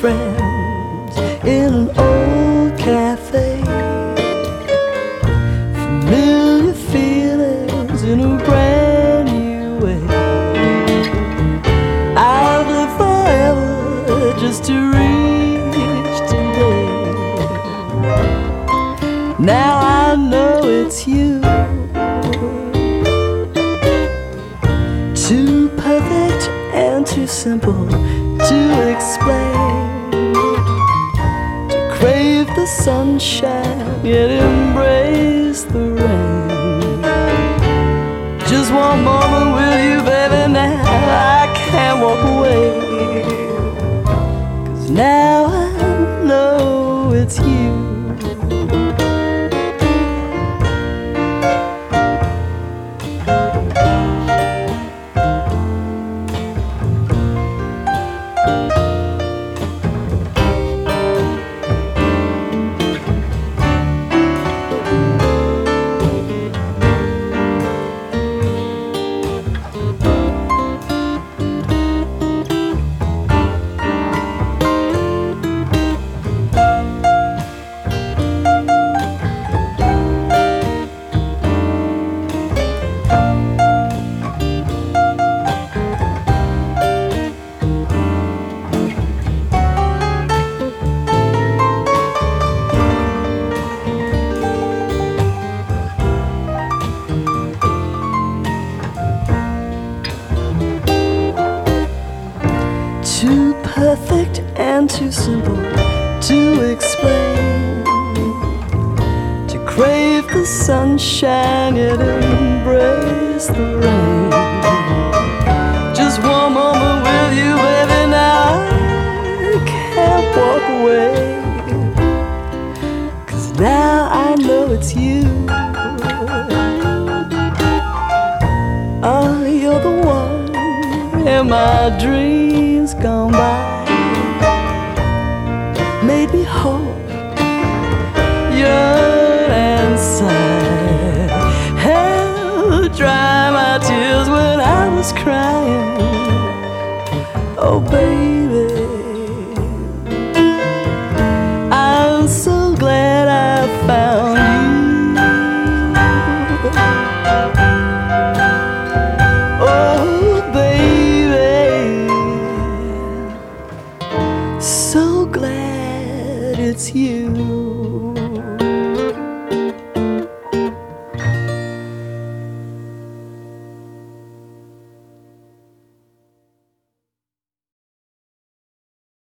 friends in an old cafe. Familiar feelings in a brand new way. I've lived forever just to reach today. Now I know it's you. Too perfect and too simple to explain, to crave the sunshine yet embrace the rain. Just one moment with you, baby, now I can't walk away, 'cause now I know it's you. Too perfect and too simple to explain, to crave the sunshine yet embrace the rain. Just one moment with you, baby, now I can't walk away, 'cause now I know it's you. Oh, you're the one in my dreams gone by, made me hope, yearn and sigh, helped dry my tears when I was crying. Oh baby,